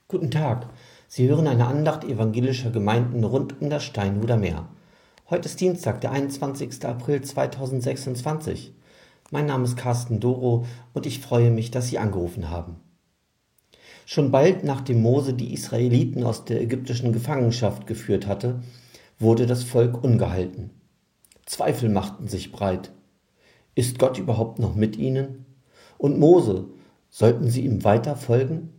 Guten Tag, Sie hören eine Andacht evangelischer Gemeinden rund um das Steinhuder Meer. Heute ist Dienstag, der 21. April 2026. Mein Name ist Carsten Doro und ich freue mich, dass Sie angerufen haben. Schon bald nachdem Mose die Israeliten aus der ägyptischen Gefangenschaft geführt hatte, wurde das Volk ungehalten. Zweifel machten sich breit. Ist Gott überhaupt noch mit ihnen? Und Mose, sollten sie ihm weiter folgen?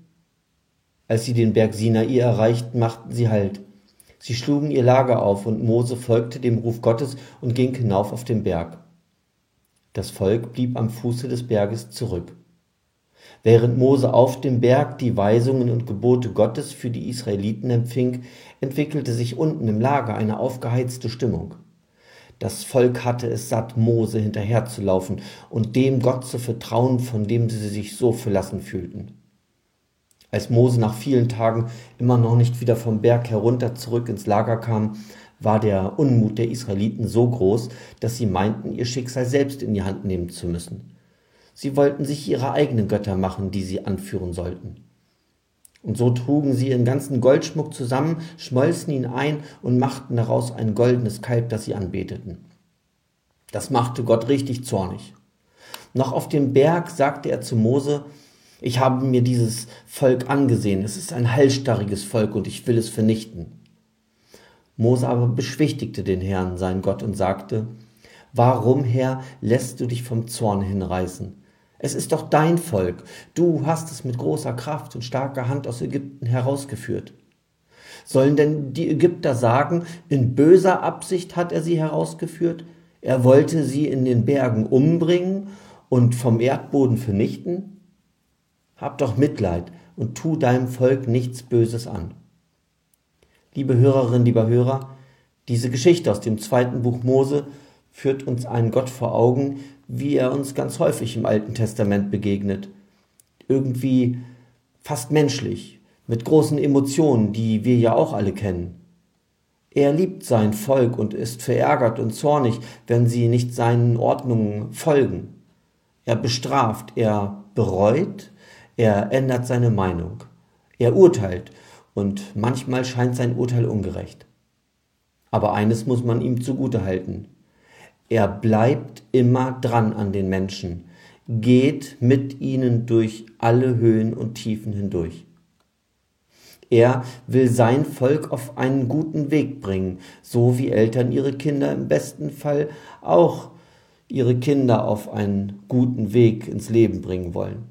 Als sie den Berg Sinai erreichten, machten sie Halt. Sie schlugen ihr Lager auf und Mose folgte dem Ruf Gottes und ging hinauf auf den Berg. Das Volk blieb am Fuße des Berges zurück. Während Mose auf dem Berg die Weisungen und Gebote Gottes für die Israeliten empfing, entwickelte sich unten im Lager eine aufgeheizte Stimmung. Das Volk hatte es satt, Mose hinterherzulaufen und dem Gott zu vertrauen, von dem sie sich so verlassen fühlten. Als Mose nach vielen Tagen immer noch nicht wieder vom Berg herunter zurück ins Lager kam, war der Unmut der Israeliten so groß, dass sie meinten, ihr Schicksal selbst in die Hand nehmen zu müssen. Sie wollten sich ihre eigenen Götter machen, die sie anführen sollten. Und so trugen sie ihren ganzen Goldschmuck zusammen, schmolzen ihn ein und machten daraus ein goldenes Kalb, das sie anbeteten. Das machte Gott richtig zornig. Noch auf dem Berg sagte er zu Mose: Ich habe mir dieses Volk angesehen, es ist ein halsstarriges Volk und ich will es vernichten. Mose aber beschwichtigte den Herrn, seinen Gott, und sagte: Warum, Herr, lässt du dich vom Zorn hinreißen? Es ist doch dein Volk, du hast es mit großer Kraft und starker Hand aus Ägypten herausgeführt. Sollen denn die Ägypter sagen, in böser Absicht hat er sie herausgeführt? Er wollte sie in den Bergen umbringen und vom Erdboden vernichten? Hab doch Mitleid und tu deinem Volk nichts Böses an. Liebe Hörerinnen, lieber Hörer, diese Geschichte aus dem 2. Buch Mose führt uns einen Gott vor Augen, wie er uns ganz häufig im Alten Testament begegnet. Irgendwie fast menschlich, mit großen Emotionen, die wir ja auch alle kennen. Er liebt sein Volk und ist verärgert und zornig, wenn sie nicht seinen Ordnungen folgen. Er bestraft, er bereut, er ändert seine Meinung. Er urteilt und manchmal scheint sein Urteil ungerecht. Aber eines muss man ihm zugutehalten: Er bleibt immer dran an den Menschen, geht mit ihnen durch alle Höhen und Tiefen hindurch. Er will sein Volk auf einen guten Weg bringen, so wie Eltern ihre Kinder im besten Fall auch ihre Kinder auf einen guten Weg ins Leben bringen wollen.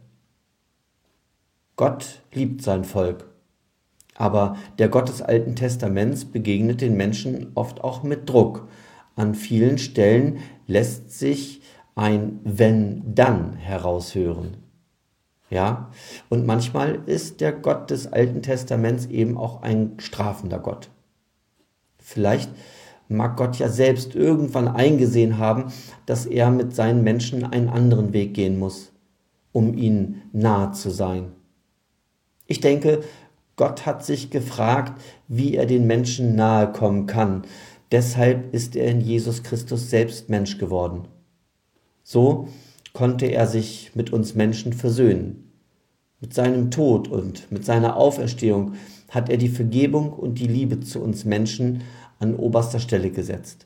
Gott liebt sein Volk, aber der Gott des Alten Testaments begegnet den Menschen oft auch mit Druck. An vielen Stellen lässt sich ein Wenn-Dann heraushören. Ja, und manchmal ist der Gott des Alten Testaments eben auch ein strafender Gott. Vielleicht mag Gott ja selbst irgendwann eingesehen haben, dass er mit seinen Menschen einen anderen Weg gehen muss, um ihnen nahe zu sein. Ich denke, Gott hat sich gefragt, wie er den Menschen nahe kommen kann. Deshalb ist er in Jesus Christus selbst Mensch geworden. So konnte er sich mit uns Menschen versöhnen. Mit seinem Tod und mit seiner Auferstehung hat er die Vergebung und die Liebe zu uns Menschen an oberster Stelle gesetzt.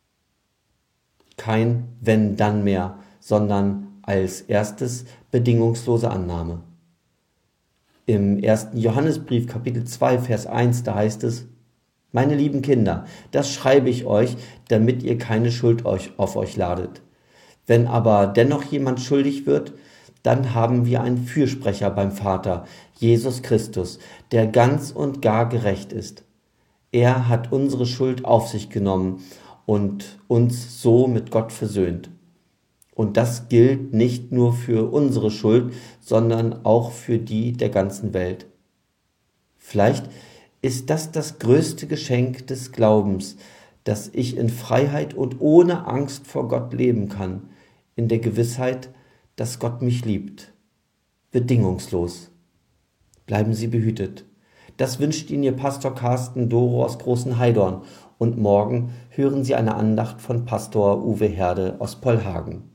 Kein Wenn dann mehr, sondern als erstes bedingungslose Annahme. Im 1. Johannesbrief, Kapitel 2, Vers 1, da heißt es: Meine lieben Kinder, das schreibe ich euch, damit ihr keine Schuld auf euch ladet. Wenn aber dennoch jemand schuldig wird, dann haben wir einen Fürsprecher beim Vater, Jesus Christus, der ganz und gar gerecht ist. Er hat unsere Schuld auf sich genommen und uns so mit Gott versöhnt. Und das gilt nicht nur für unsere Schuld, sondern auch für die der ganzen Welt. Vielleicht ist das größte Geschenk des Glaubens, dass ich in Freiheit und ohne Angst vor Gott leben kann, in der Gewissheit, dass Gott mich liebt. Bedingungslos. Bleiben Sie behütet. Das wünscht Ihnen Ihr Pastor Carsten Doro aus Großen Heidorn. Und morgen hören Sie eine Andacht von Pastor Uwe Herde aus Pollhagen.